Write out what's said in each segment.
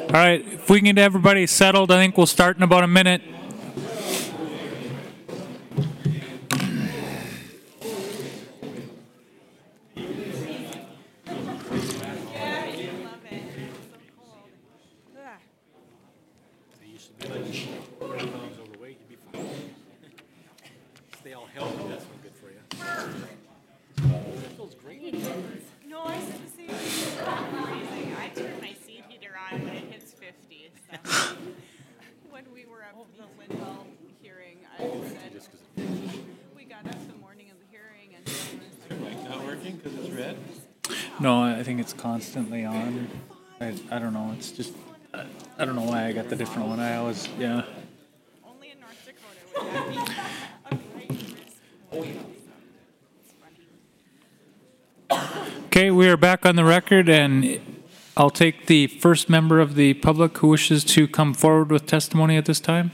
All right, if we can get everybody settled, I think we'll start in about a minute. Stay all healthy, that's no good for you. It feels great. No, I said the same thing. I turn my seat heater on when it hits 50. So. When we were at the Lindell hearing, I said we got up the morning of the hearing and it was like, Not working because it's red? No, I think it's constantly on. I don't know. It's just, I don't know why I got the different one. I always, yeah. only in North Dakota would that be a great risk. Oh, yeah. It's funny. Okay, we are back on the record, and I'll take the first member of the public who wishes to come forward with testimony at this time.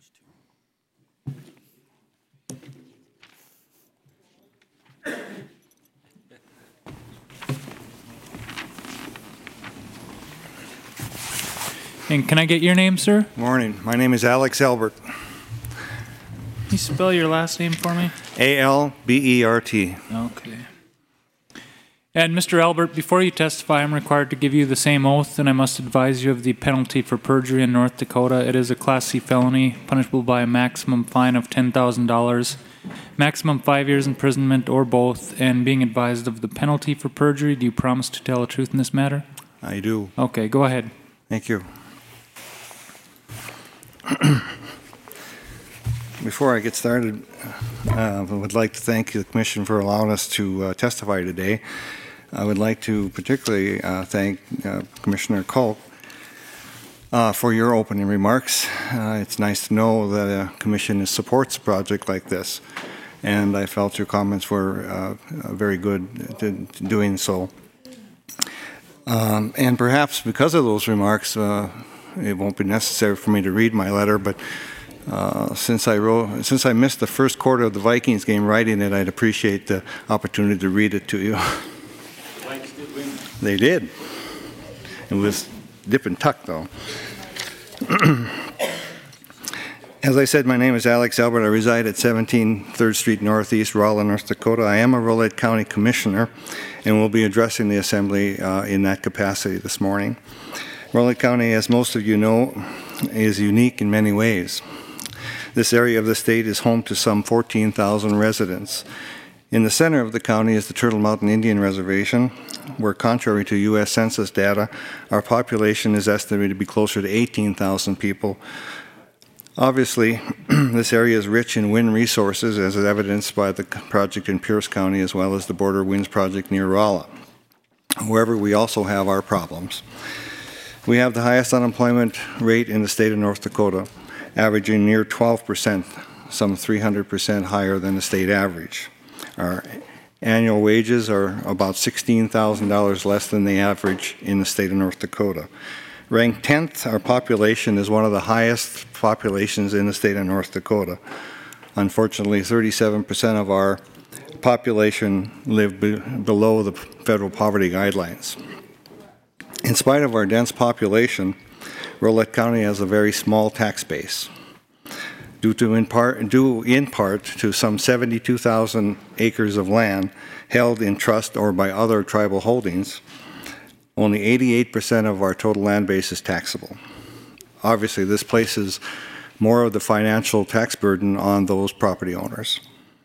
And can I get your name, sir? Morning. My name is Alex Albert. Can you spell your last name for me? A-L-B-E-R-T. Okay. And Mr. Albert, before you testify, I'm required to give you the same oath, and I must advise you of the penalty for perjury in North Dakota. It is a Class C felony, punishable by a maximum fine of $10,000, maximum 5 years imprisonment, or both. And being advised of the penalty for perjury, do you promise to tell the truth in this matter? I do. Okay, go ahead. Thank you. Before I get started, I would like to thank the Commission for allowing us to testify today. I would like to particularly thank Commissioner Culp for your opening remarks. It's nice to know that a Commission supports a project like this, and I felt your comments were very good to doing so. And perhaps because of those remarks, it won't be necessary for me to read my letter, but since I missed the first quarter of the Vikings game writing it, I'd appreciate the opportunity to read it to you. Vikes did win. They did. It was dip and tuck, though. As I said, my name is Alex Albert. I reside at 17 3rd Street Northeast, Rolla, North Dakota. I am a Rolette County Commissioner and will be addressing the Assembly in that capacity this morning. Rolette County, as most of you know, is unique in many ways. This area of the state is home to some 14,000 residents. In the center of the county is the Turtle Mountain Indian Reservation, where, contrary to U.S. Census data, our population is estimated to be closer to 18,000 people. Obviously, this area is rich in wind resources, as is evidenced by the project in Pierce County, as well as the Border Winds project near Rolla. However, we also have our problems. We have the highest unemployment rate in the state of North Dakota, averaging near 12%, some 300% higher than the state average. Our annual wages are about $16,000 less than the average in the state of North Dakota. Ranked 10th, our population is one of the highest populations in the state of North Dakota. Unfortunately, 37% of our population live below the federal poverty guidelines. In spite of our dense population, Rolette County has a very small tax base. Due in part to some 72,000 acres of land held in trust or by other tribal holdings, only 88% of our total land base is taxable. Obviously, this places more of the financial tax burden on those property owners.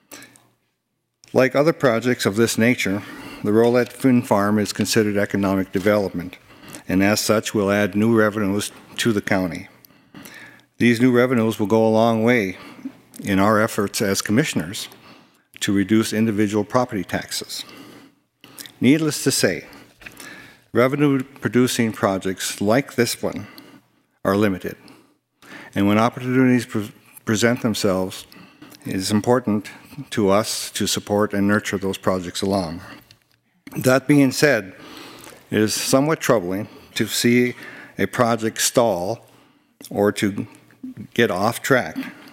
Like other projects of this nature, the Rolette Wind Farm is considered economic development, and as such will add new revenues to the county. These new revenues will go a long way in our efforts as commissioners to reduce individual property taxes. Needless to say, revenue-producing projects like this one are limited, and when opportunities present themselves, it is important to us to support and nurture those projects along. That being said, it is somewhat troubling to see a project stall or to get off track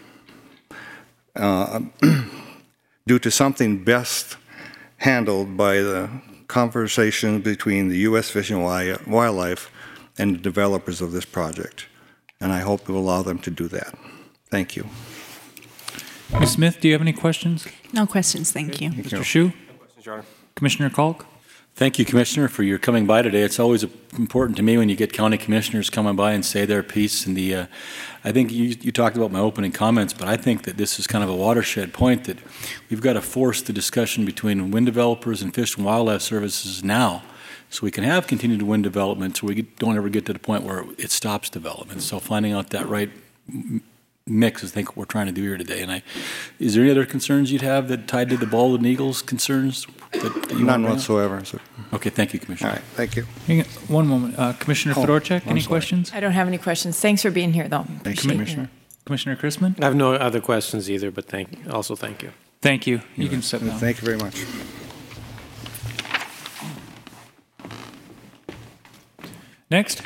due to something best handled by the conversation between the U.S. Fish and Wildlife and the developers of this project. And I hope we'll allow them to do that. Thank you. Ms. Smith, do you have any questions? No questions, thank you. Mr. Shu? Commissioner Kalk? Thank you, Commissioner, for your coming by today. It's always important to me when you get county commissioners coming by and say their piece. And I think you talked about my opening comments, but I think that this is kind of a watershed point that we've got to force the discussion between wind developers and Fish and Wildlife Services now, so we can have continued wind development, so we don't ever get to the point where it stops development. So finding out that right mix is, I think, what we're trying to do here today. And is there any other concerns you'd have that tied to the Bald and Eagles concerns? None whatsoever. So. Okay, thank you, Commissioner. All right, thank you. Hang on one moment. Commissioner Fedorchak, any questions? I don't have any questions. Thanks for being here, though. Thank you, Commissioner. Commissioner Chrisman? I have no other questions either, but thank you. Thank you. You can step down. Thank you very much. Next.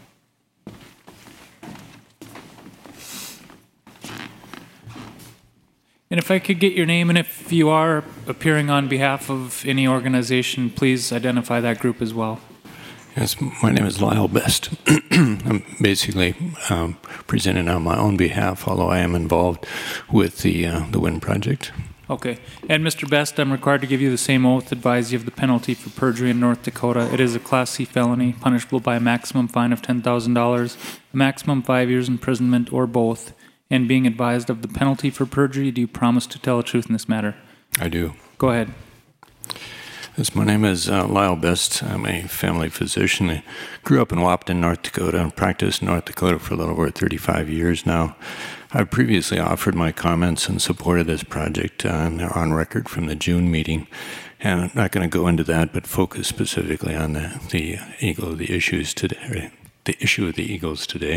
And if I could get your name, and if you are appearing on behalf of any organization, please identify that group as well. Yes, my name is Lyle Best. I'm basically presenting on my own behalf, although I am involved with the wind project. Okay. And Mr. Best, I'm required to give you the same oath, advise you of the penalty for perjury in North Dakota. It is a Class C felony, punishable by a maximum fine of $10,000, a maximum 5 years imprisonment, or both. And being advised of the penalty for perjury, do you promise to tell the truth in this matter? I do. Go ahead. Yes, my name is Lyle Best. I'm a family physician. I grew up in Wapton, North Dakota, and practiced in North Dakota for a little over 35 years now. I've previously offered my comments in support of this project, and they're on record from the June meeting. And I'm not going to go into that, but focus specifically on the issues today, the issue of the eagles today.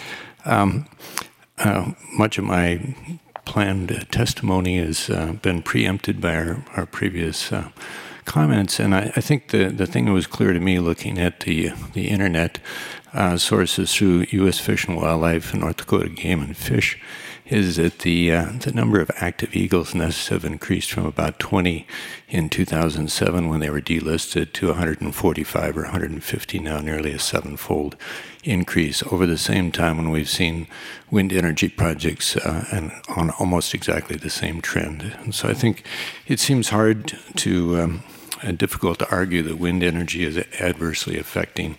Much of my planned testimony has been preempted by our previous comments, and I think the thing that was clear to me looking at the internet sources through U.S. Fish and Wildlife and North Dakota Game and Fish is that the number of active eagles nests have increased from about 20 in 2007 when they were delisted to 145 or 150 now, nearly a sevenfold increase over the same time when we've seen wind energy projects and on almost exactly the same trend. And so I think it seems hard to and difficult to argue that wind energy is adversely affecting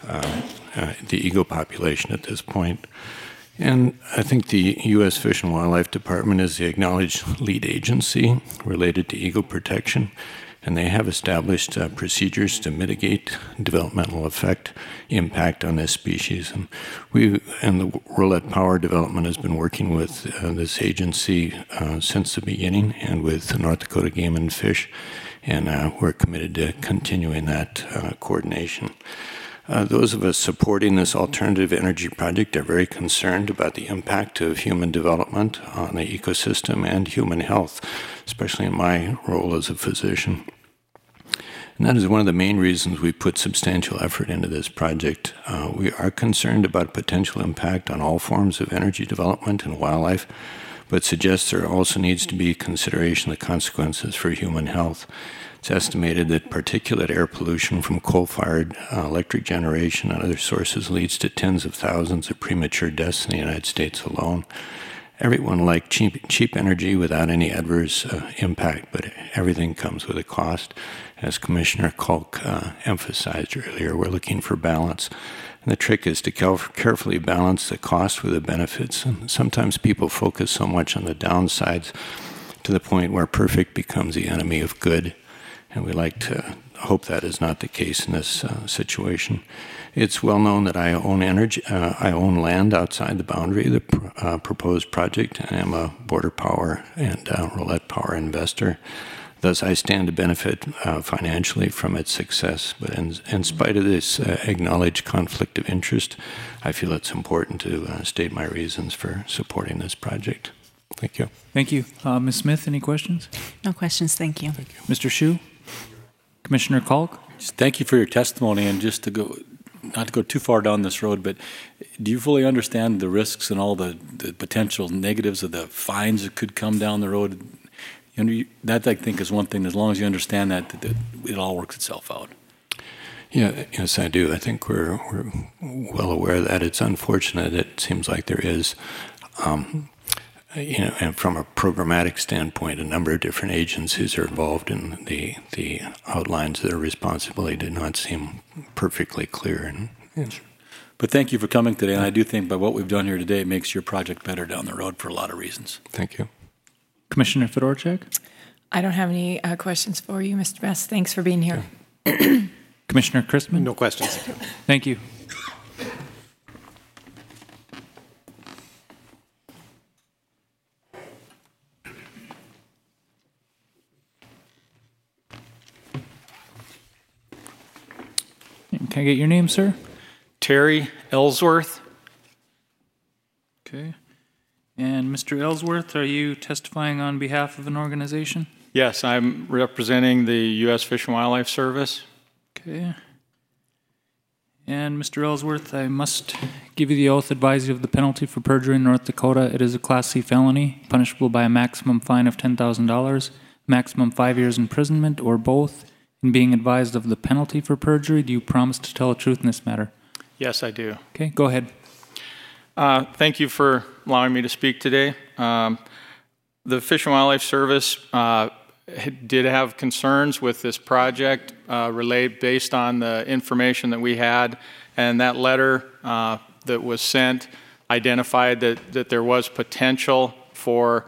the eagle population at this point. And I think the U.S. Fish and Wildlife Department is the acknowledged lead agency related to eagle protection, and they have established procedures to mitigate developmental impact on this species. And the Rolette Power Development has been working with this agency since the beginning, and with North Dakota Game and Fish, and we're committed to continuing that coordination. Those of us supporting this alternative energy project are very concerned about the impact of human development on the ecosystem and human health, especially in my role as a physician. And that is one of the main reasons we put substantial effort into this project. We are concerned about potential impact on all forms of energy development and wildlife, but suggest there also needs to be consideration of the consequences for human health. It's estimated that particulate air pollution from coal-fired electric generation and other sources leads to tens of thousands of premature deaths in the United States alone. Everyone likes cheap energy without any adverse impact, but everything comes with a cost. As Commissioner Kalk emphasized earlier, we're looking for balance. And the trick is to carefully balance the cost with the benefits. And sometimes people focus so much on the downsides to the point where perfect becomes the enemy of good. And we like to hope that is not the case in this situation. It's well known that I own land outside the boundary of the proposed project. I am a Border Power and Rolette Power investor. Thus, I stand to benefit financially from its success. But in spite of this acknowledged conflict of interest, I feel it's important to state my reasons for supporting this project. Thank you. Thank you. Ms. Smith, any questions? No questions, thank you. Thank you. Mr. Shu? Commissioner Kalk? Just thank you for your testimony, and just to go, not to go too far down this road, but do you fully understand the risks and all the potential negatives of the fines that could come down the road? That, I think, is one thing. As long as you understand that it all works itself out. Yeah, yes, I do. I think we're well aware that it's unfortunate. It seems like there is, and from a programmatic standpoint, a number of different agencies are involved in the outlines of their responsibility do not seem perfectly clear. But thank you for coming today, and I do think by what we've done here today, it makes your project better down the road for a lot of reasons. Thank you. Commissioner Fedorchak? I don't have any questions for you, Mr. Best. Thanks for being here. Commissioner Christman? No questions. Thank you. Can I get your name, sir? Terry Ellsworth. Okay. And Mr. Ellsworth, are you testifying on behalf of an organization? Yes, I'm representing the U.S. Fish and Wildlife Service. Okay. And Mr. Ellsworth, I must give you the oath, advise you of the penalty for perjury in North Dakota. It is a Class C felony, punishable by a maximum fine of $10,000, maximum 5 years imprisonment, or both. In being advised of the penalty for perjury, do you promise to tell the truth in this matter? Yes, I do. Okay, go ahead. Thank you for allowing me to speak today. The Fish and Wildlife Service did have concerns with this project relayed based on the information that we had, and that letter that was sent identified that there was potential for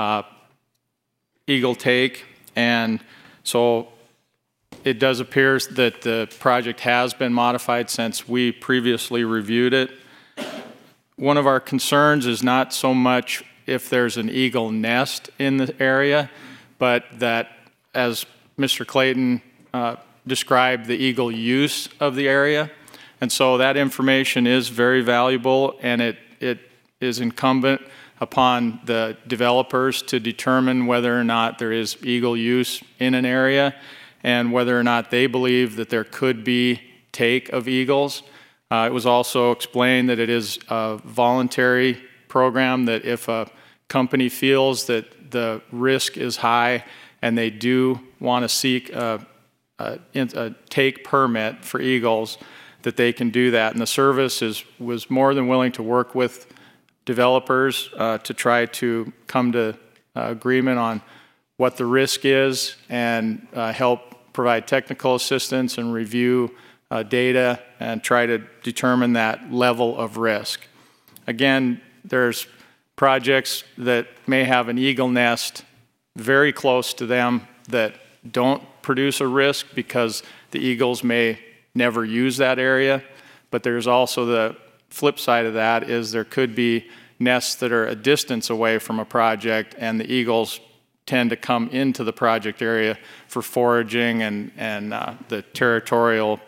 eagle take, and so it does appear that the project has been modified since we previously reviewed it. One of our concerns is not so much if there's an eagle nest in the area, but that, as Mr. Clayton described, the eagle use of the area. And so that information is very valuable, and it is incumbent upon the developers to determine whether or not there is eagle use in an area and whether or not they believe that there could be take of eagles. It was also explained that it is a voluntary program, that if a company feels that the risk is high and they do want to seek a take permit for eagles, that they can do that. And the service was more than willing to work with developers to try to come to agreement on what the risk is and help provide technical assistance and review data and try to determine that level of risk. Again, there's projects that may have an eagle nest very close to them that don't produce a risk because the eagles may never use that area. But there's also the flip side of that is there could be nests that are a distance away from a project, and the eagles tend to come into the project area for foraging and the territorial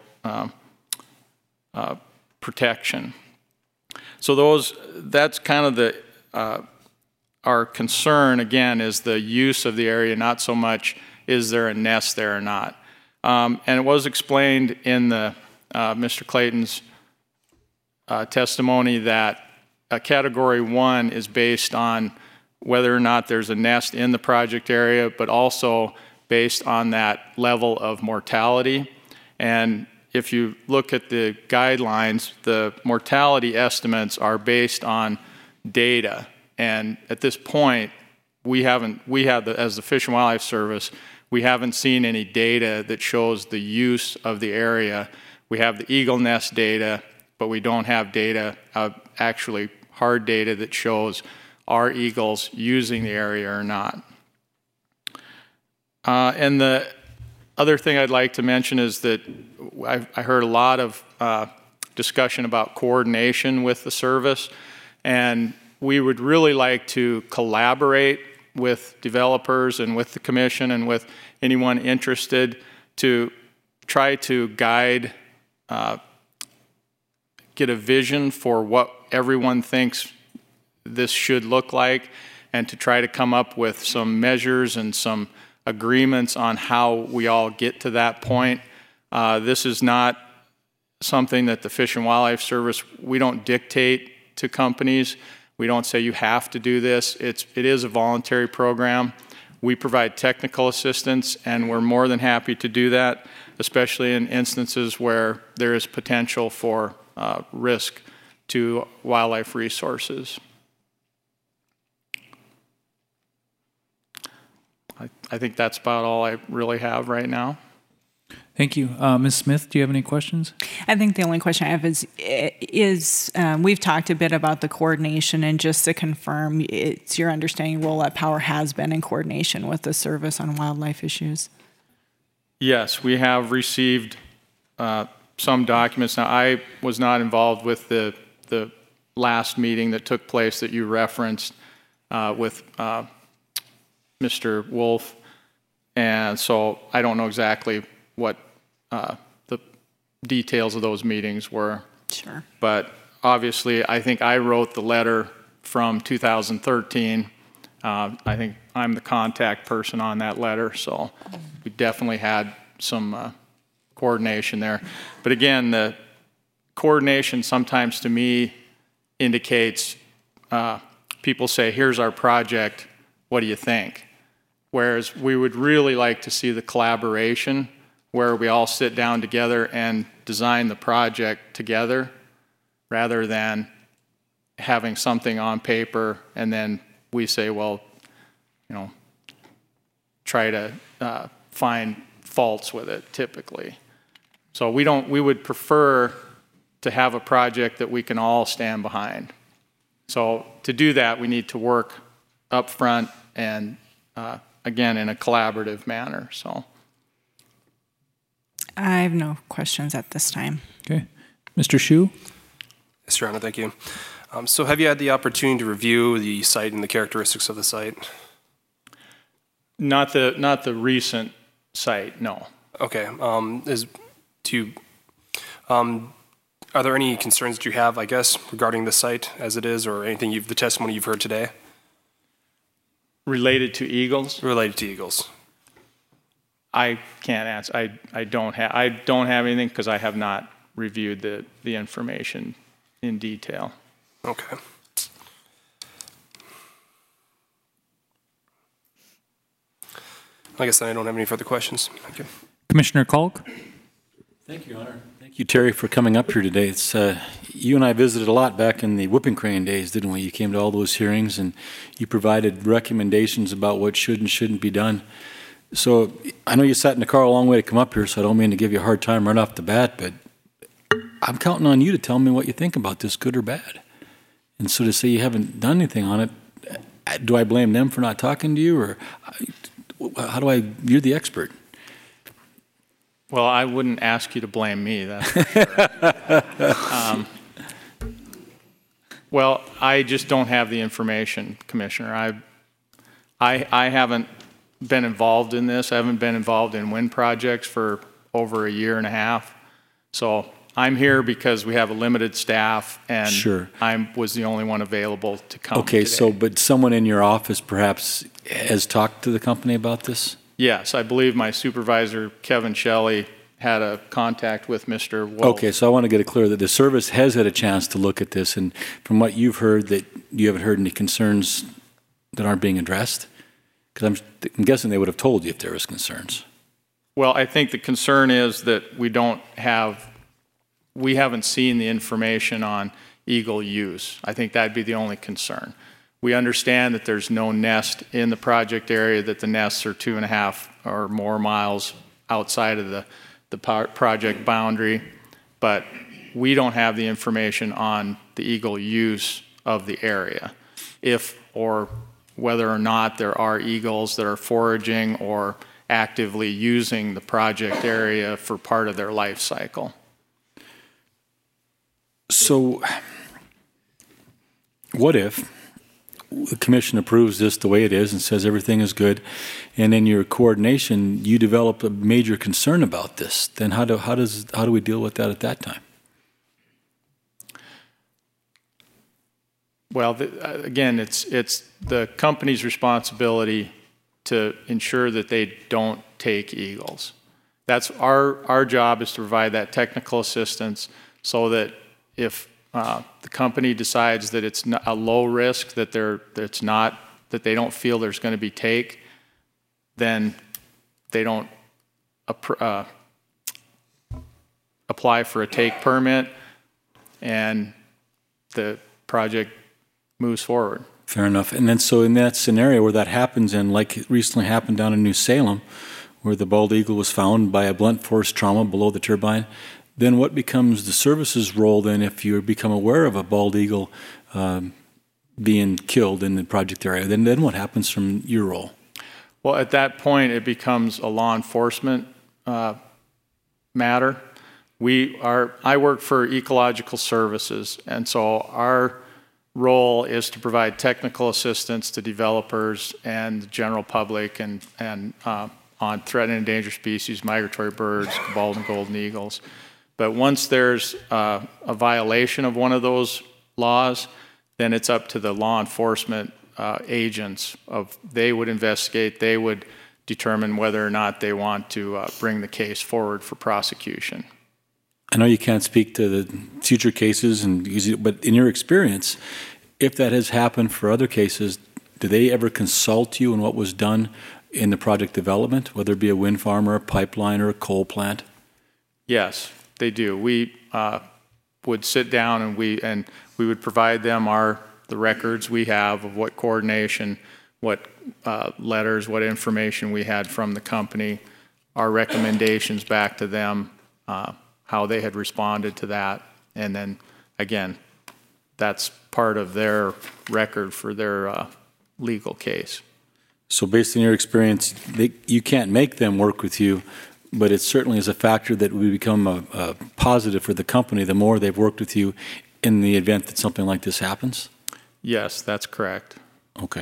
protection. So that's kind of our concern, again, is the use of the area, not so much is there a nest there or not. And it was explained in Mr. Clayton's testimony that Category 1 is based on whether or not there's a nest in the project area, but also based on that level of mortality. And if you look at the guidelines, the mortality estimates are based on data. And at this point, as the Fish and Wildlife Service, we haven't seen any data that shows the use of the area. We have the eagle nest data, but we don't have data, actually hard data that shows are eagles using the area or not. And the other thing I'd like to mention is that I heard a lot of discussion about coordination with the service, and we would really like to collaborate with developers and with the commission and with anyone interested to try to guide, get a vision for what everyone thinks this should look like, and to try to come up with some measures and some agreements on how we all get to that point. This is not something that the Fish and Wildlife Service, we don't dictate to companies. We don't say you have to do this. It is a voluntary program. We provide technical assistance, and we're more than happy to do that, especially in instances where there is potential for risk to wildlife resources. I think that's about all I really have right now. Thank you. Ms. Smith, do you have any questions? I think the only question I have is we've talked a bit about the coordination, and just to confirm, it's your understanding Rolette Power has been in coordination with the Service on Wildlife Issues? Yes, we have received some documents. Now, I was not involved with the last meeting that took place that you referenced with Mr. Wolf, and so I don't know exactly what the details of those meetings were. Sure. But obviously, I think I wrote the letter from 2013. I think I'm the contact person on that letter, so we definitely had some coordination there. But again, the coordination sometimes to me indicates people say, here's our project, what do you think? Whereas we would really like to see the collaboration where we all sit down together and design the project together rather than having something on paper and then we say, well, you know, try to find faults with it typically. So we would prefer to have a project that we can all stand behind. So to do that, we need to work up front and again, in a collaborative manner, so. I have no questions at this time. Okay. Mr. Shu? Yes, Your Honor, thank you. So have you had the opportunity to review the site and the characteristics of the site? Not the recent site, no. Okay. Are there any concerns that you have, I guess, regarding the site as it is, or anything the testimony you've heard today? Related to eagles? Related to eagles. I can't answer. I don't have anything because I have not reviewed the information in detail. Okay. I guess then I don't have any further questions. Thank you. Commissioner Kalk? Thank you, Honor. Thank you, Terry, for coming up here today. It's you and I visited a lot back in the Whooping Crane days, didn't we? You came to all those hearings and you provided recommendations about what should and shouldn't be done. So I know you sat in the car a long way to come up here, so I don't mean to give you a hard time right off the bat, but I'm counting on you to tell me what you think about this, good or bad. And so to say you haven't done anything on it, do I blame them for not talking to you, or how do you're the expert? Well, I wouldn't ask you to blame me. That's for sure. Well, I just don't have the information, Commissioner. I haven't been involved in this. I haven't been involved in wind projects for over a year and a half. So I'm here because we have a limited staff, and sure. I was the only one available to come Okay, today. so but someone in your office perhaps has talked to the company about this? Yes, I believe my supervisor, Kevin Shelley, had a contact with Mr. Wolf. Okay, so I want to get it clear that the service has had a chance to look at this, and from what you've heard, that you haven't heard any concerns that aren't being addressed? Because I'm guessing they would have told you if there was concerns. Well, I think the concern is that we haven't seen the information on eagle use. I think that'd be the only concern. We understand that there's no nest in the project area, that the nests are 2.5 or more miles outside of the project boundary, but we don't have the information on the eagle use of the area, if or whether or not there are eagles that are foraging or actively using the project area for part of their life cycle. So what if the commission approves this the way it is and says everything is good, and in your coordination you develop a major concern about this? Then how do we deal with that at that time? Well, again, it's the company's responsibility to ensure that they don't take eagles. That's our job, is to provide that technical assistance so that if the company decides that it's not a low risk, that they don't feel there's going to be take, then they don't apply for a take permit, and the project moves forward. Fair enough. And then so in that scenario where that happens, and like it recently happened down in New Salem, where the bald eagle was found by a blunt force trauma below the turbine, then what becomes the service's role then if you become aware of a bald eagle being killed in the project area? Then what happens from your role? Well, at that point, it becomes a law enforcement matter. I work for Ecological Services, and so our role is to provide technical assistance to developers and the general public and on threatened and endangered species, migratory birds, bald and golden eagles. But once there's a violation of one of those laws, then it's up to the law enforcement agents. They would investigate, they would determine whether or not they want to bring the case forward for prosecution. I know you can't speak to the future cases, but in your experience, if that has happened for other cases, do they ever consult you on what was done in the project development, whether it be a wind farm or a pipeline or a coal plant? Yes, they do. We would sit down and we would provide them the records we have of what coordination, what letters, what information we had from the company, our recommendations back to them, how they had responded to that, and then again, that's part of their record for their legal case. So based on your experience, you can't make them work with you, but it certainly is a factor that would become a positive for the company the more they've worked with you in the event that something like this happens? Yes, that's correct. Okay.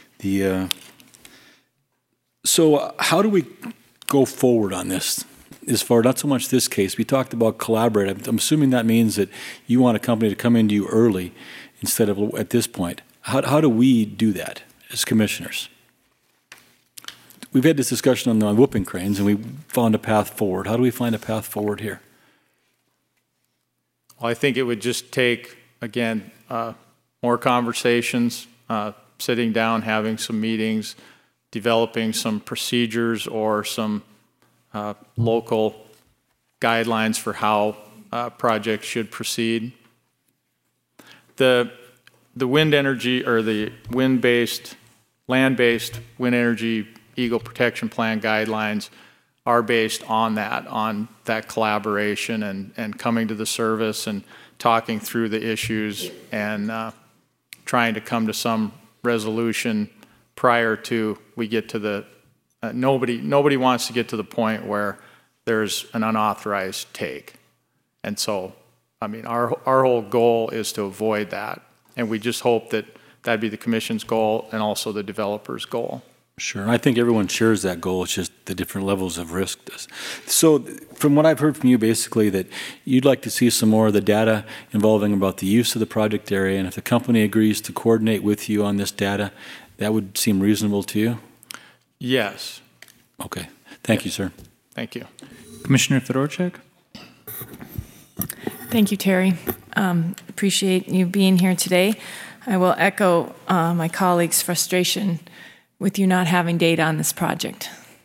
So how do we go forward on this? As far, not so much this case, we talked about collaborate. I'm assuming that means that you want a company to come into you early instead of at this point. How do we do that as commissioners? We've had this discussion on the whooping cranes, and we found a path forward. How do we find a path forward here? Well, I think it would just take, again, more conversations, sitting down, having some meetings, developing some procedures or some local guidelines for how projects should proceed. The wind energy or the wind-based, land-based wind energy Eagle Protection Plan guidelines are based on that collaboration and coming to the service and talking through the issues and trying to come to some resolution prior to we get to the nobody wants to get to the point where there's an unauthorized take. And so, I mean, our whole goal is to avoid that. And we just hope that that'd be the commission's goal and also the developer's goal. Sure. I think everyone shares that goal. It's just the different levels of risk. So from what I've heard from you, basically, that you'd like to see some more of the data involving about the use of the project area, and if the company agrees to coordinate with you on this data, that would seem reasonable to you? Yes. Okay. Thank you, sir. Thank you. Commissioner Fedorchak? Thank you, Terry. Appreciate you being here today. I will echo my colleagues' frustration with you not having data on this project.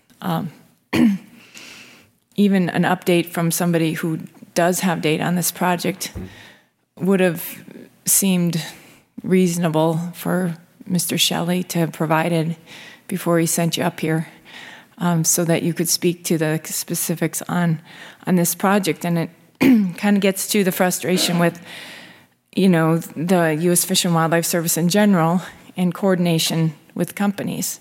Even an update from somebody who does have data on this project would have seemed reasonable for Mr. Shelley to have provided before he sent you up here, so that you could speak to the specifics on this project. And it kind of gets to the frustration with, the U.S. Fish and Wildlife Service in general and coordination with companies.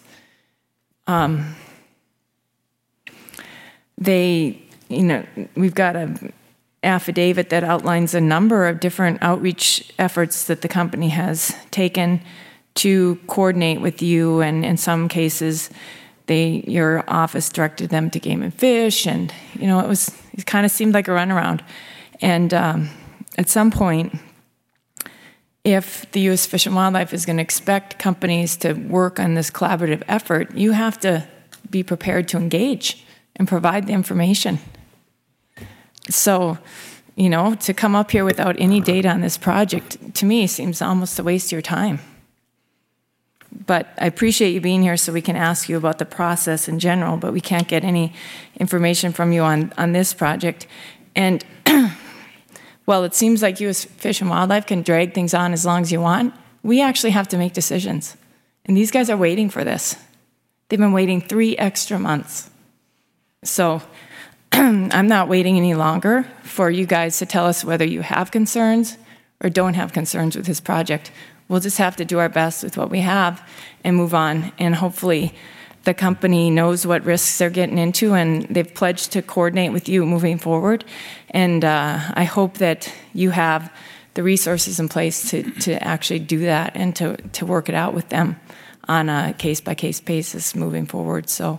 We've got an affidavit that outlines a number of different outreach efforts that the company has taken to coordinate with you, and in some cases, your office directed them to Game and Fish, and it kind of seemed like a runaround. And at some point, if the U.S. Fish and Wildlife is going to expect companies to work on this collaborative effort, you have to be prepared to engage and provide the information. So, to come up here without any data on this project, to me, seems almost a waste of your time. But I appreciate you being here so we can ask you about the process in general, but we can't get any information from you on this project. And well, it seems like U.S. Fish and Wildlife can drag things on as long as you want. We actually have to make decisions. And these guys are waiting for this. They've been waiting 3 extra months. So I'm not waiting any longer for you guys to tell us whether you have concerns or don't have concerns with this project. We'll just have to do our best with what we have and move on. And hopefully the company knows what risks they're getting into, and they've pledged to coordinate with you moving forward. And I hope that you have the resources in place to actually do that and to work it out with them on a case-by-case basis moving forward. So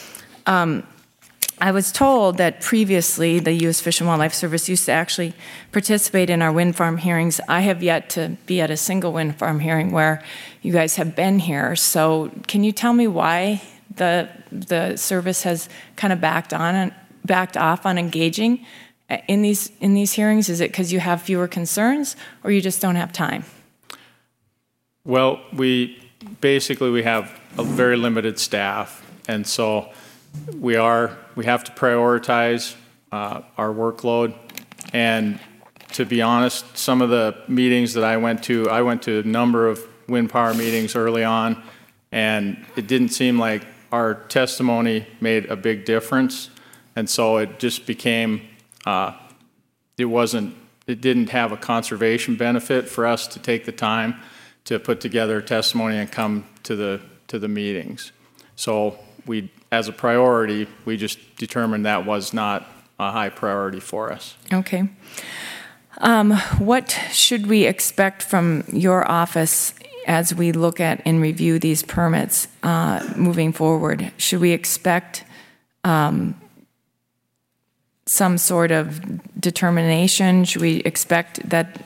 I was told that previously the U.S. Fish and Wildlife Service used to actually participate in our wind farm hearings. I have yet to be at a single wind farm hearing where you guys have been here. So can you tell me why the service has kind of backed off on engaging in these hearings? Is it because you have fewer concerns, or you just don't have time? Well, we have a very limited staff, and so we have to prioritize our workload. And to be honest, some of the meetings that I went to a number of wind power meetings early on, and it didn't seem like our testimony made a big difference. And so it just became, it didn't have a conservation benefit for us to take the time to put together a testimony and come to the meetings. So as a priority, we just determined that was not a high priority for us. Okay. What should we expect from your office as we look at and review these permits moving forward? Should we expect some sort of determination? Should we expect that,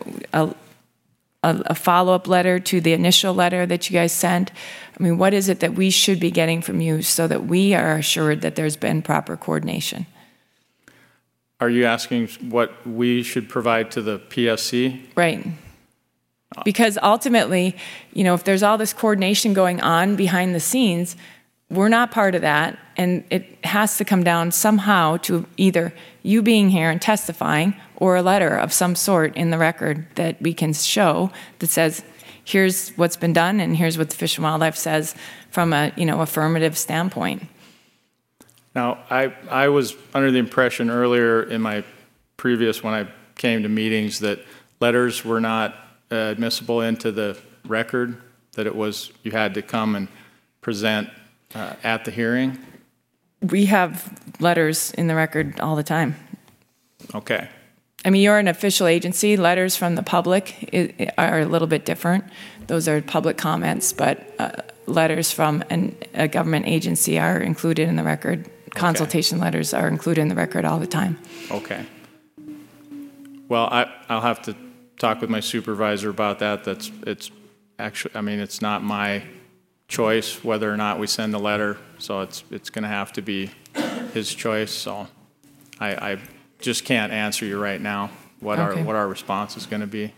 a follow-up letter to the initial letter that you guys sent? I mean, what is it that we should be getting from you so that we are assured that there's been proper coordination? Are you asking what we should provide to the PSC? Right. Because ultimately, if there's all this coordination going on behind the scenes, we're not part of that, and it has to come down somehow to either you being here and testifying or a letter of some sort in the record that we can show that says, here's what's been done and here's what the Fish and Wildlife says from a affirmative standpoint. Now, I was under the impression earlier in my previous, when I came to meetings, that letters were not admissible into the record, that it was you had to come and present at the hearing? We have letters in the record all the time. Okay. I mean, you're an official agency. Letters from the public are a little bit different. Those are public comments, but letters from a government agency are included in the record. Consultation letters are included in the record all the time. Okay. Well, I'll have to talk with my supervisor about that. It's not my choice whether or not we send a letter, so it's going to have to be his choice. So I just can't answer you right now what our response is going to be.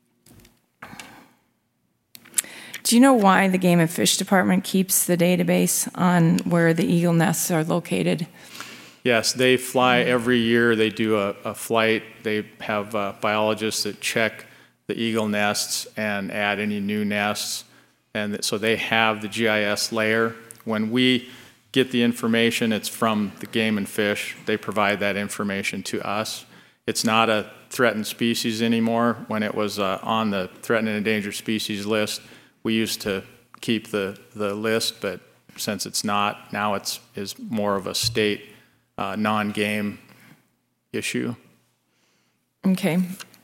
Do you know why the Game and Fish Department keeps the database on where the eagle nests are located? Yes, they fly every year. They do a flight. They have biologists that check the eagle nests and add any new nests. And so they have the GIS layer. When we get the information, it's from the Game and Fish. They provide that information to us. It's not a threatened species anymore. When it was on the threatened and endangered species list, we used to keep the list, but since it's not, now is more of a state non-game issue. Okay.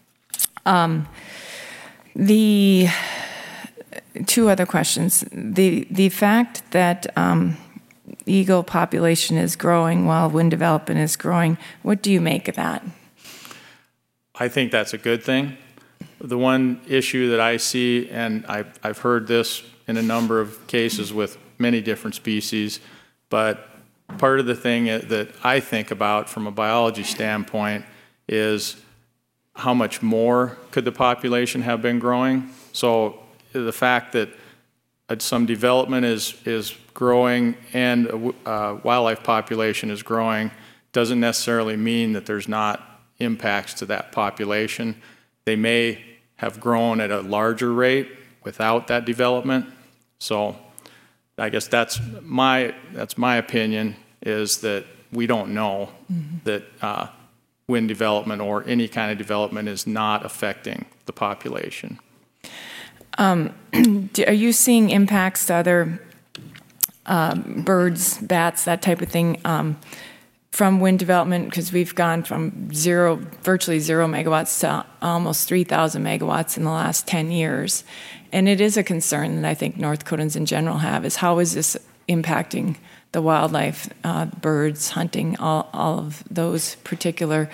The two other questions. The fact that eagle population is growing while wind development is growing, what do you make of that? I think that's a good thing. The one issue that I see, and I've heard this in a number of cases with many different species, but part of the thing that I think about from a biology standpoint is how much more could the population have been growing? So the fact that some development is growing and wildlife population is growing doesn't necessarily mean that there's not impacts to that population. They may have grown at a larger rate without that development. So I guess that's my opinion, is that we don't know that wind development or any kind of development is not affecting the population. Are you seeing impacts to other birds, bats, that type of thing, from wind development? Because we've gone from virtually 0 megawatts to almost 3,000 megawatts in the last 10 years. And it is a concern that I think North Dakotans in general have, is how is this impacting the wildlife, birds, hunting, all of those particular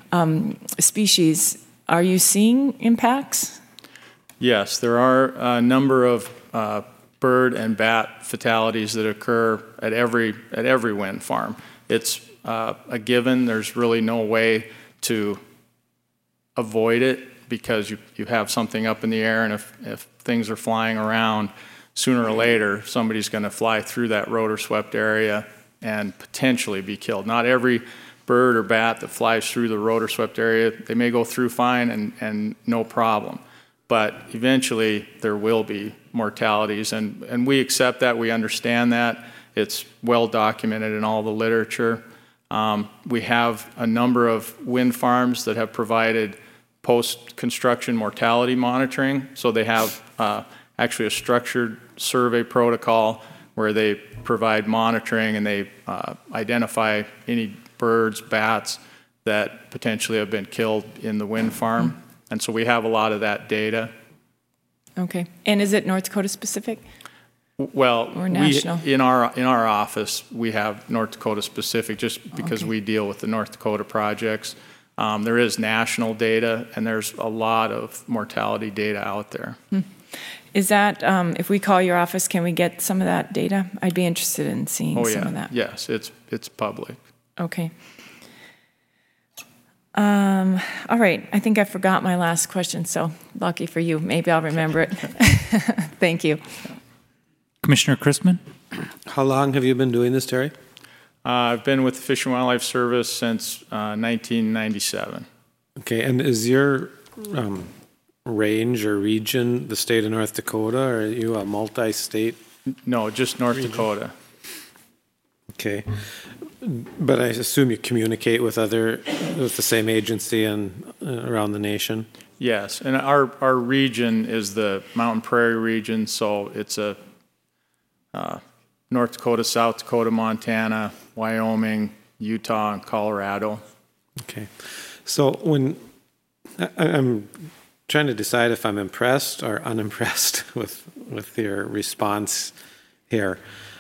species. Are you seeing impacts? Yes, there are a number of bird and bat fatalities that occur at every wind farm. It's a given. There's really no way to avoid it, because you have something up in the air, and if things are flying around, sooner or later somebody's going to fly through that rotor swept area and potentially be killed. Not every bird or bat that flies through the rotor swept area, they may go through fine and no problem. But eventually there will be mortalities, and we accept that, we understand that. It's well documented in all the literature. We have a number of wind farms that have provided post-construction mortality monitoring. So they have actually a structured survey protocol where they provide monitoring, and they identify any birds, bats that potentially have been killed in the wind farm. And so we have a lot of that data. Okay. And is it North Dakota specific? Well, or national? In our office, we have North Dakota specific, just because we deal with the North Dakota projects. There is national data, and there's a lot of mortality data out there. Is that, if we call your office, can we get some of that data? I'd be interested in seeing some of that. Yes, it's public. Okay. All right. I think I forgot my last question, so lucky for you. Maybe I'll remember it. Thank you. Commissioner Christman? How long have you been doing this, Terry? I've been with the Fish and Wildlife Service since 1997. Okay, and is your range or region the state of North Dakota, or are you a multi-state? No, just North Dakota. Okay, but I assume you communicate with the same agency and around the nation? Yes, and our region is the Mountain Prairie region, so it's a North Dakota, South Dakota, Montana, Wyoming, Utah, and Colorado. Okay. So when I'm trying to decide if I'm impressed or unimpressed with your response here.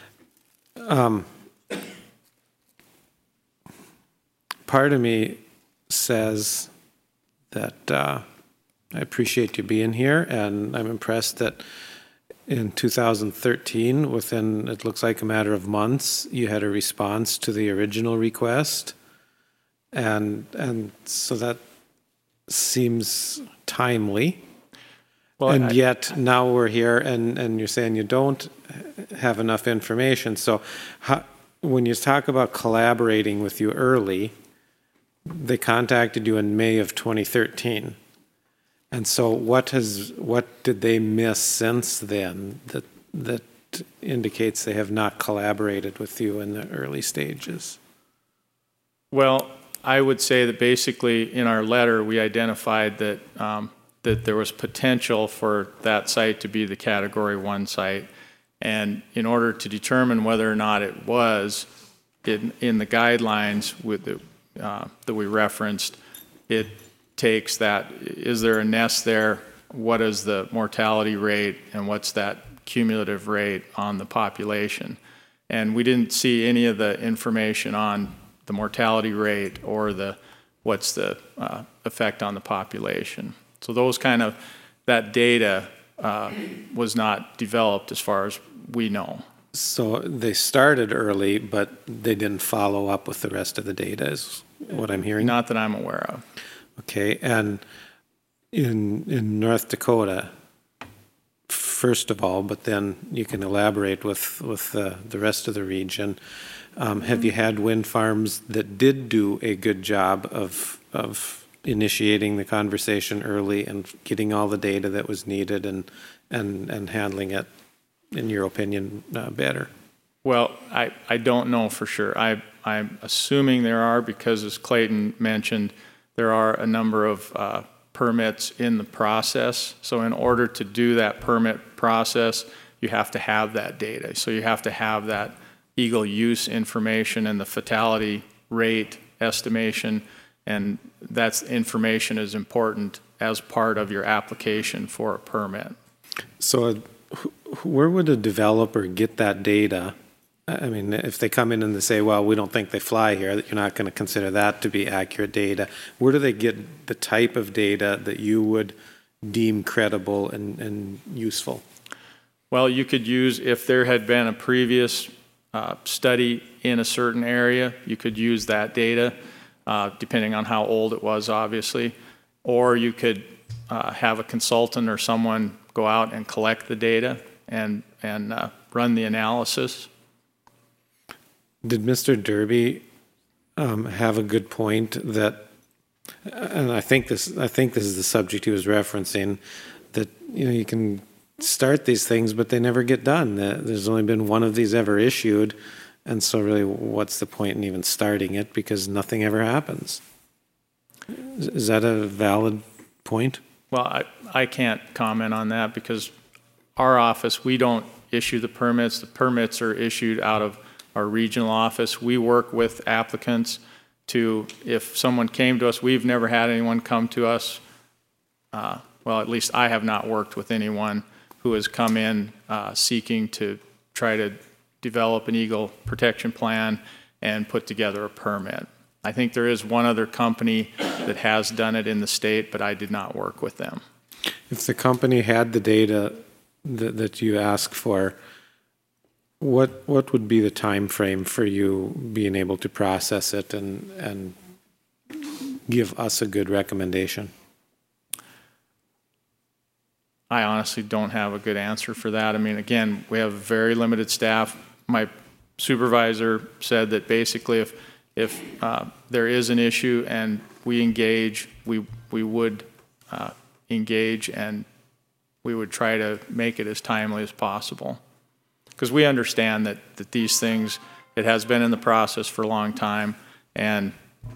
Part of me says that I appreciate you being here, and I'm impressed that in 2013, within, it looks like a matter of months, you had a response to the original request. And so that seems timely. Well, and yet now we're here and you're saying you don't have enough information. So when you talk about collaborating with you early, they contacted you in May of 2013. And so what did they miss since then that indicates they have not collaborated with you in the early stages? Well, I would say that basically in our letter we identified that that there was potential for that site to be the Category 1 site, and in order to determine whether or not it was, in the guidelines that we referenced, it takes that, is there a nest there, what is the mortality rate, and what's that cumulative rate on the population. And we didn't see any of the information on the mortality rate or what's the effect on the population. So that data was not developed as far as we know. So they started early, but they didn't follow up with the rest of the data, is what I'm hearing? Not that I'm aware of. Okay, and in North Dakota, first of all, but then you can elaborate with the rest of the region. Have you had wind farms that did do a good job of initiating the conversation early and getting all the data that was needed and handling it, in your opinion, better? Well, I don't know for sure. I'm assuming there are, because as Clayton mentioned, there are a number of permits in the process. So in order to do that permit process, you have to have that data. So you have to have that eagle use information and the fatality rate estimation, and that information is important as part of your application for a permit. So where would a developer get that data? I mean, if they come in and they say, well, we don't think they fly here, that you're not going to consider that to be accurate data, where do they get the type of data that you would deem credible and useful? Well, you could use, if there had been a previous study in a certain area, you could use that data, depending on how old it was, obviously. Or you could have a consultant or someone go out and collect the data and run the analysis. Did Mr. Derby have a good point that, and I think this is the subject he was referencing, that you can start these things, but they never get done. There's only been one of these ever issued, and so really, what's the point in even starting it, because nothing ever happens? Is that a valid point? Well, I can't comment on that, because our office, we don't issue the permits. The permits are issued out of our regional office. We work with applicants to, if someone came to us, we've never had anyone come to us. Well, at least I have not worked with anyone who has come in seeking to try to develop an eagle protection plan and put together a permit. I think there is one other company that has done it in the state, but I did not work with them. If the company had the data that you ask for, what would be the time frame for you being able to process it and give us a good recommendation? I honestly don't have a good answer for that. I mean, again, we have very limited staff. My supervisor said that basically if there is an issue and we engage, we would engage, and we would try to make it as timely as possible. Because we understand that these things, it has been in the process for a long time, and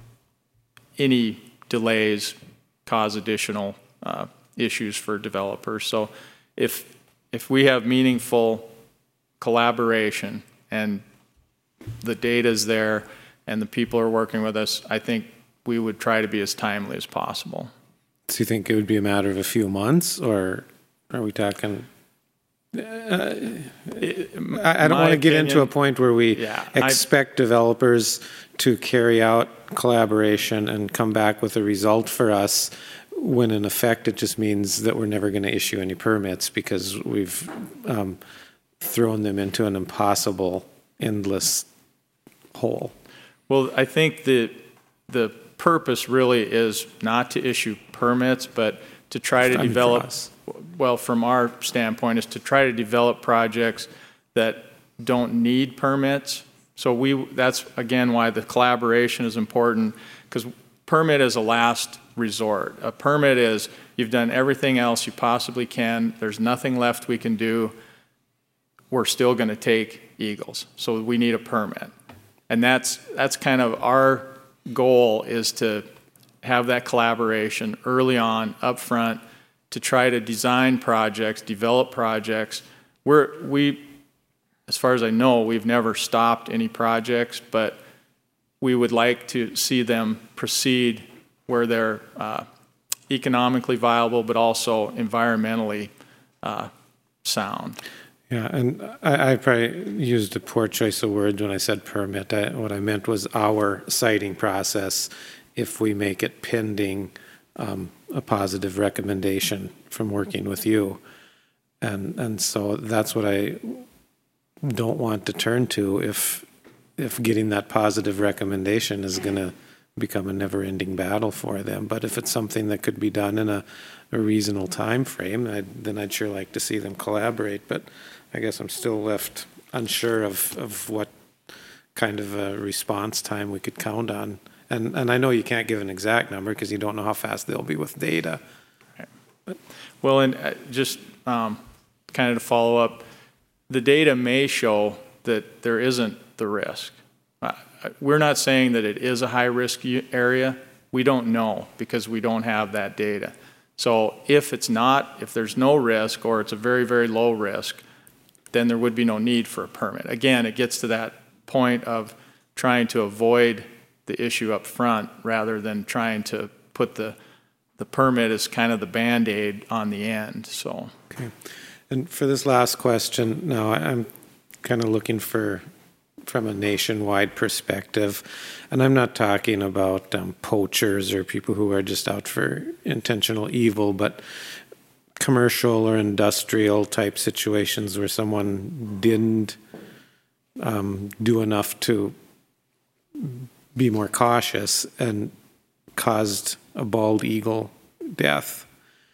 any delays cause additional issues for developers. So if we have meaningful collaboration and the data's there and the people are working with us, I think we would try to be as timely as possible. So you think it would be a matter of a few months, or are we talking? I don't want to get into a point where we expect developers to carry out collaboration and come back with a result for us, when in effect it just means that we're never going to issue any permits because we've thrown them into an impossible, endless hole. Well, I think the purpose really is not to issue permits, but to try to develop, well, from our standpoint, is to try to develop projects that don't need permits. So that's, again, why the collaboration is important, because permit is a last resort. A permit is, you've done everything else you possibly can, there's nothing left we can do, we're still going to take eagles. So we need a permit. And that's kind of our goal, is to have that collaboration early on, up front, to try to design projects, develop projects. We, as far as I know, we've never stopped any projects, but we would like to see them proceed where they're economically viable, but also environmentally sound. Yeah, and I probably used a poor choice of words when I said permit. What I meant was our siting process, if we make it pending a positive recommendation from working with you. And so that's what I don't want to turn to if getting that positive recommendation is going to become a never-ending battle for them. But if it's something that could be done in a reasonable time frame, then I'd sure like to see them collaborate. But I guess I'm still left unsure of what kind of a response time we could count on. And I know you can't give an exact number because you don't know how fast they'll be with data. Well, and just kind of to follow up, the data may show that there isn't the risk. We're not saying that it is a high-risk area. We don't know because we don't have that data. So if it's not, if there's no risk or it's a very, very low risk, then there would be no need for a permit. Again, it gets to that point of trying to avoid the issue up front rather than trying to put the permit as kind of the Band-Aid on the end. So. Okay. And for this last question, now I'm kind of looking from a nationwide perspective, and I'm not talking about poachers or people who are just out for intentional evil, but commercial or industrial type situations where someone didn't do enough to be more cautious and caused a bald eagle death.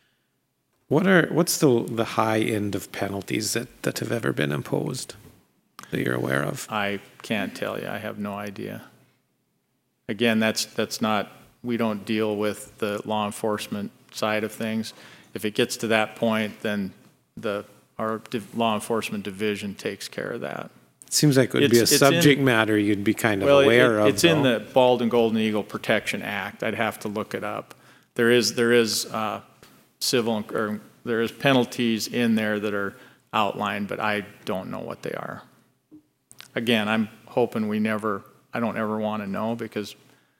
What's the high end of penalties that have ever been imposed that you're aware of? I can't tell you. I have no idea. Again, that's not, we don't deal with the law enforcement side of things. If it gets to that point, then our law enforcement division takes care of that. It seems like it would be a subject matter you'd be kind of aware of. It's in the Bald and Golden Eagle Protection Act. I'd have to look it up. There is civil or there is penalties in there that are outlined, but I don't know what they are. Again, I'm hoping I don't ever want to know because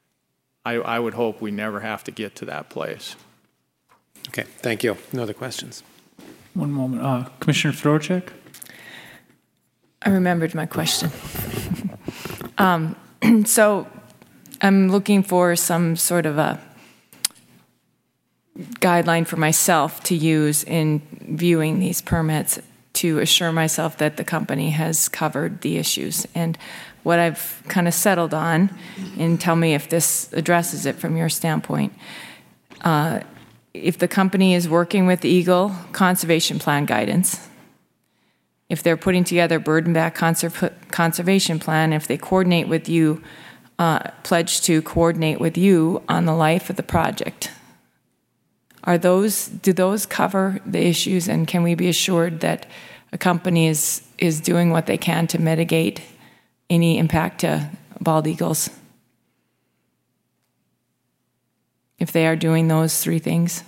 I would hope we never have to get to that place. Okay, thank you. No other questions. One moment. Commissioner Thoracek? I remembered my question. So I'm looking for some sort of a guideline for myself to use in viewing these permits to assure myself that the company has covered the issues. And what I've kind of settled on, and tell me if this addresses it from your standpoint, if the company is working with Eagle Conservation Plan guidance, if they're putting together bird and bat conservation plan, if they coordinate with you, pledge to coordinate with you on the life of the project, do those cover the issues, and can we be assured that a company is doing what they can to mitigate any impact to bald eagles if they are doing those three things?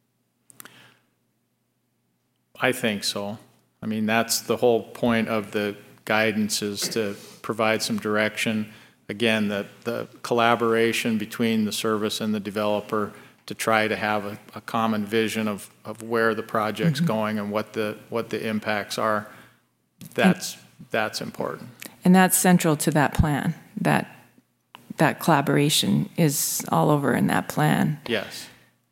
I think so. I mean, that's the whole point of the guidance, is to provide some direction. Again, the collaboration between the service and the developer to try to have a common vision of where the project's going and what the impacts are. That's important. And that's central to that plan. That collaboration is all over in that plan. Yes.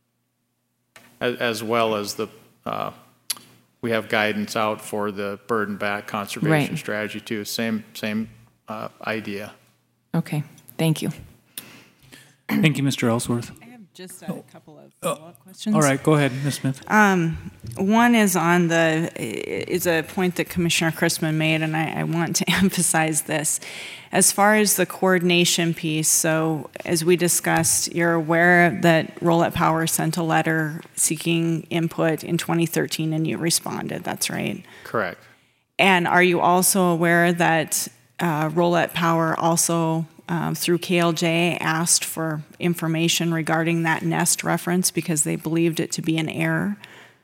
As well as we have guidance out for the bird and bat conservation strategy too. Same idea. Okay. Thank you. Thank you, Mr. Ellsworth. I have just a couple of follow-up questions. All right, go ahead, Ms. Smith. One is is a point that Commissioner Chrisman made, and I want to emphasize this. As far as the coordination piece, so as we discussed, you're aware that Rolett Power sent a letter seeking input in 2013, and you responded. That's right? Correct. And are you also aware that Rolett Power also, through KLJ, asked for information regarding that nest reference because they believed it to be an error?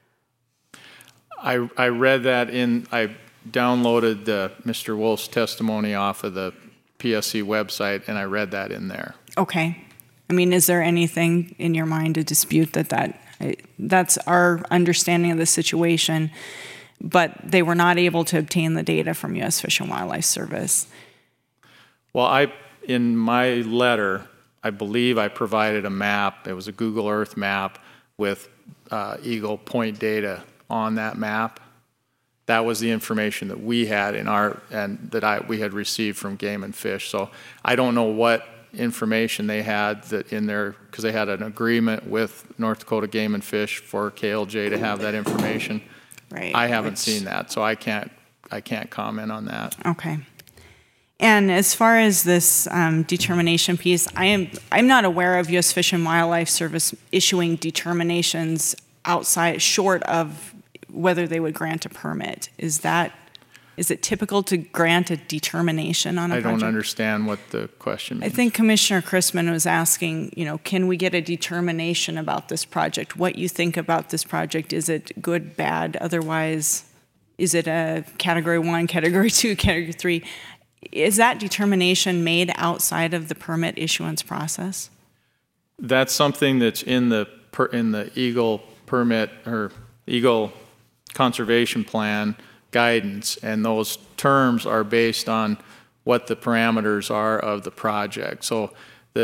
I read that I downloaded Mr. Wolf's testimony off of the PSC website, and I read that in there. Okay. I mean, is there anything in your mind to dispute that's our understanding of the situation, but they were not able to obtain the data from U.S. Fish and Wildlife Service? Well, in my letter, I believe I provided a map. It was a Google Earth map with Eagle Point data on that map. That was the information that we had we had received from Game and Fish. So I don't know what information they had that in there, because they had an agreement with North Dakota Game and Fish for KLJ to have that information. Right. I haven't seen that, so I can't comment on that. Okay. And as far as this determination piece, I'm not aware of U.S. Fish and Wildlife Service issuing determinations short of whether they would grant a permit. Is it typical to grant a determination on a project? I don't understand what the question means. I think Commissioner Chrisman was asking, can we get a determination about this project? What you think about this project? Is it good, bad? Otherwise, is it a Category 1, Category 2, Category 3? Is that determination made outside of the permit issuance process? That's something that's in the Eagle permit or Eagle Conservation Plan guidance, and those terms are based on what the parameters are of the project. So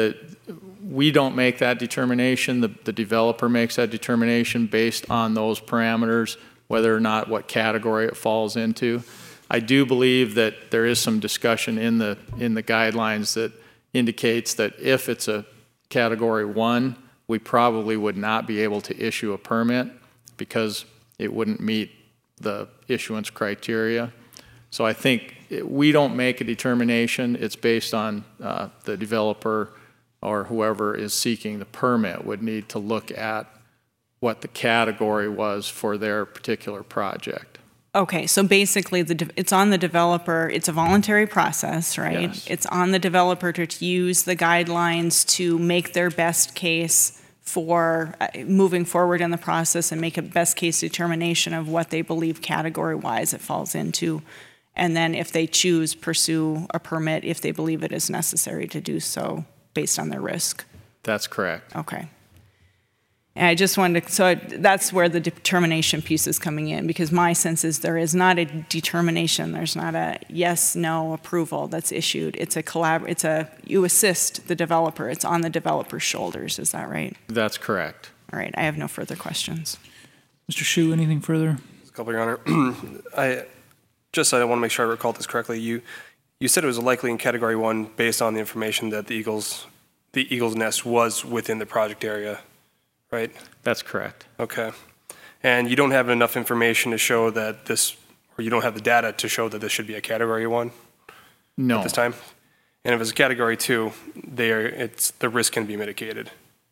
we don't make that determination. The developer makes that determination based on those parameters, whether or not what category it falls into. I do believe that there is some discussion in the guidelines that indicates that if it's a Category 1, we probably would not be able to issue a permit because it wouldn't meet the issuance criteria. So I think we don't make a determination. It's based on the developer or whoever is seeking the permit would need to look at what the category was for their particular project. Okay, so basically it's on the developer. It's a voluntary process, right? Yes. It's on the developer to use the guidelines to make their best case for moving forward in the process and make a best case determination of what they believe category-wise it falls into. And then if they choose, pursue a permit if they believe it is necessary to do so based on their risk. That's correct. Okay. And I just wanted to, so that's where the determination piece is coming in, because my sense is there is not a determination, there's not a yes, no approval that's issued. It's you assist the developer, it's on the developer's shoulders, is that right? That's correct. All right, I have no further questions. Mr. Hsu, anything further? A couple, Your Honor. I want to make sure I recall this correctly. You said it was likely in Category 1 based on the information that the Eagle's nest was within the project area, right? That's correct. Okay. And you don't have enough information to show that or you don't have the data to show that this should be a Category 1? No. At this time? And if it's a Category 2, the risk can be mitigated.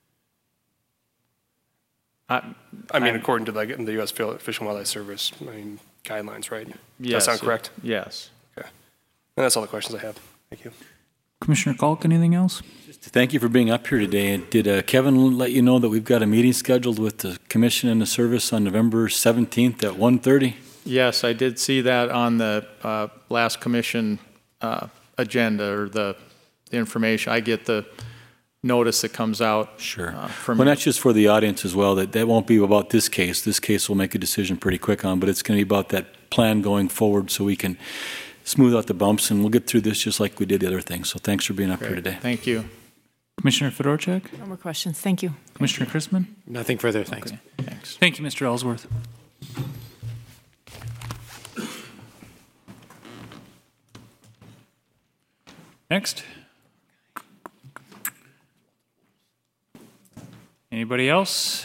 According to the U.S. Fish and Wildlife Service guidelines, right? Yes. Does that sound correct? Yes. Okay. And that's all the questions I have. Thank you. Commissioner Kalk, anything else? Thank you for being up here today. And did Kevin let you know that we've got a meeting scheduled with the Commission and the Service on November 17th at 1:30? Yes, I did see that on the last Commission agenda, or the information. I get the notice that comes out. Sure. From Well, that's just for the audience as well. That won't be about this case. This case we'll make a decision pretty quick on, but it's going to be about that plan going forward so we can smooth out the bumps, and we'll get through this just like we did the other things. So thanks for being up here today. Thank you. Commissioner Fedorchak? No more questions. Thank you. Commissioner Chrisman? Nothing further, thanks. Okay, thanks. Thank you, Mr. Ellsworth. Next. Anybody else?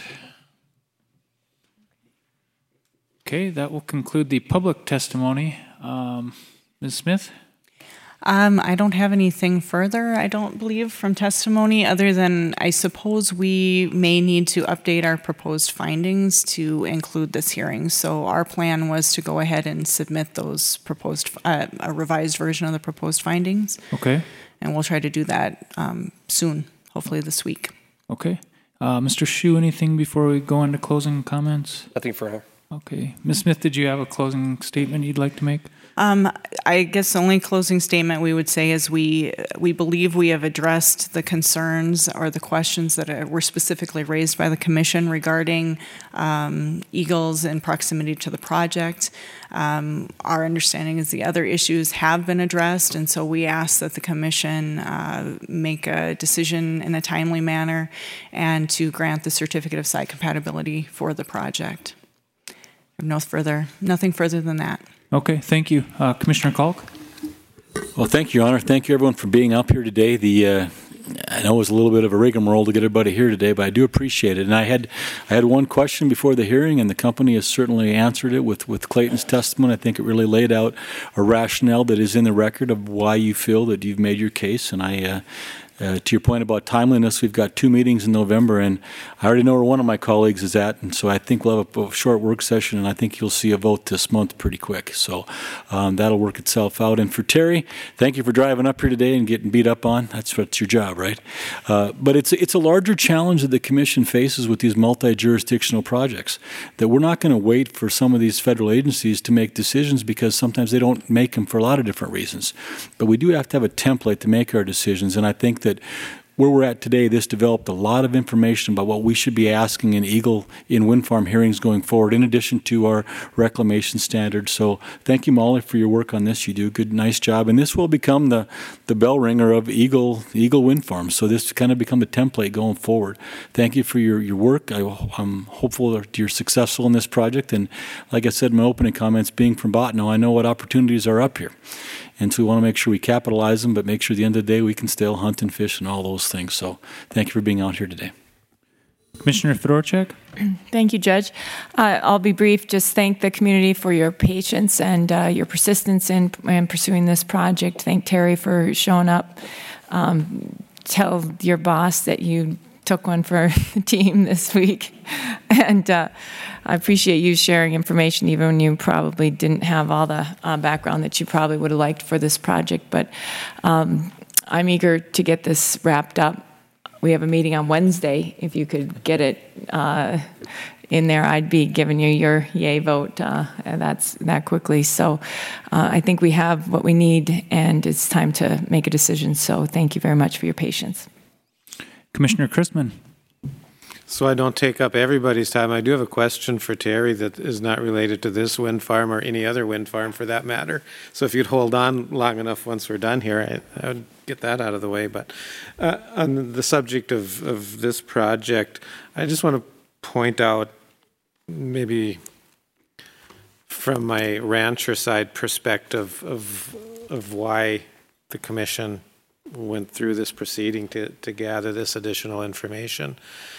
Okay, that will conclude the public testimony. Ms. Smith? I don't have anything further, I don't believe, from testimony, other than I suppose we may need to update our proposed findings to include this hearing. So our plan was to go ahead and submit those proposed, a revised version of the proposed findings. Okay. And we'll try to do that soon, hopefully this week. Okay. Mr. Hsu, anything before we go into closing comments? Nothing further. Okay. Ms. Smith, did you have a closing statement you'd like to make? I guess the only closing statement we would say is we believe we have addressed the concerns or the questions that were specifically raised by the Commission regarding eagles in proximity to the project. Our understanding is the other issues have been addressed, and so we ask that the Commission make a decision in a timely manner and to grant the certificate of site compatibility for the project. Nothing further than that. Okay, thank you. Commissioner Kalk? Well, thank you, Your Honor. Thank you, everyone, for being up here today. I know it was a little bit of a rigmarole to get everybody here today, but I do appreciate it. And I had one question before the hearing, and the company has certainly answered it with Clayton's testimony. I think it really laid out a rationale that is in the record of why you feel that you've made your case. And to your point about timeliness, we've got 2 meetings in November, and I already know where one of my colleagues is at, and so I think we'll have a short work session, and I think you'll see a vote this month pretty quick. So that'll work itself out. And for Terry, thank you for driving up here today and getting beat up on. That's your job, right? But it's a larger challenge that the Commission faces with these multi-jurisdictional projects, that we're not going to wait for some of these federal agencies to make decisions, because sometimes they don't make them for a lot of different reasons. But we do have to have a template to make our decisions, and I think that where we're at today, this developed a lot of information about what we should be asking in wind farm hearings going forward, in addition to our reclamation standards. So thank you, Molly, for your work on this. You do a good, nice job. And this will become the bell ringer of Eagle Wind Farms. So this kind of become a template going forward. Thank you for your work. I'm hopeful that you're successful in this project. And like I said in my opening comments, being from Bottineau, I know what opportunities are up here. And so we want to make sure we capitalize them, but make sure at the end of the day we can still hunt and fish and all those things. So thank you for being out here today. Commissioner Fedorchak? Thank you, Judge. I'll be brief. Just thank the community for your patience and your persistence in pursuing this project. Thank Terry for showing up. Tell your boss that you took one for the team this week. And I appreciate you sharing information, even when you probably didn't have all the background that you probably would have liked for this project. But I'm eager to get this wrapped up. We have a meeting on Wednesday. If you could get it in there, I'd be giving you your yay vote that quickly. So I think we have what we need, and it's time to make a decision. So thank you very much for your patience. Commissioner Christman? So I don't take up everybody's time. I do have a question for Terry that is not related to this wind farm or any other wind farm for that matter. So if you'd hold on long enough once we're done here, I would get that out of the way. But on the subject of this project, I just want to point out, maybe from my rancher side perspective, of why the commission went through this proceeding to gather this additional information.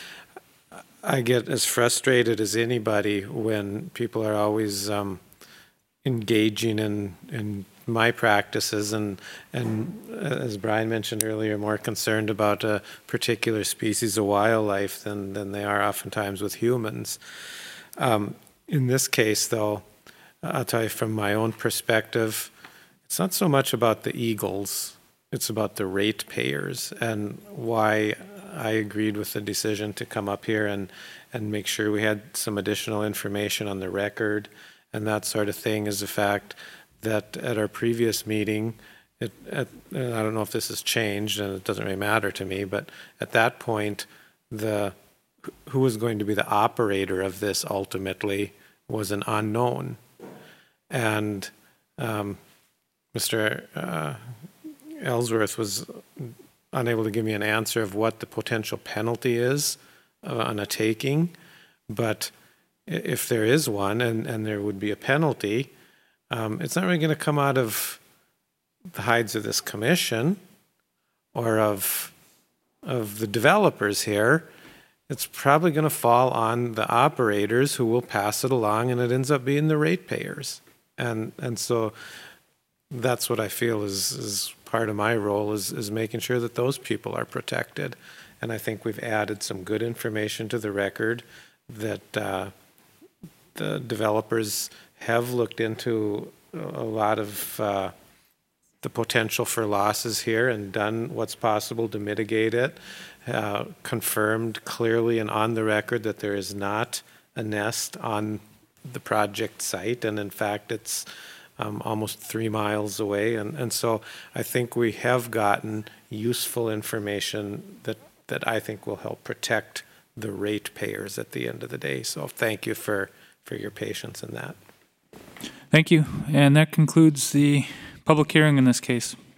I get as frustrated as anybody when people are always engaging in my practices and as Brian mentioned earlier, more concerned about a particular species of wildlife than they are oftentimes with humans. In this case, though, I'll tell you from my own perspective, it's not so much about the eagles, it's about the ratepayers, and why I agreed with the decision to come up here and make sure we had some additional information on the record and that sort of thing, is the fact that at our previous meeting, and I don't know if this has changed and it doesn't really matter to me, but at that point, who was going to be the operator of this ultimately was an unknown. And Mr. Ellsworth was unable to give me an answer of what the potential penalty is on a taking, but if there is one and there would be a penalty, it's not really going to come out of the hides of this commission or of the developers here. It's probably going to fall on the operators who will pass it along, and it ends up being the ratepayers. And so that's what I feel is part of my role is making sure that those people are protected. And I think we've added some good information to the record that the developers have looked into a lot of the potential for losses here and done what's possible to mitigate it, confirmed clearly and on the record that there is not a nest on the project site, and in fact it's almost 3 miles away. And so I think we have gotten useful information that I think will help protect the ratepayers at the end of the day. So thank you for your patience in that. Thank you. And that concludes the public hearing in this case.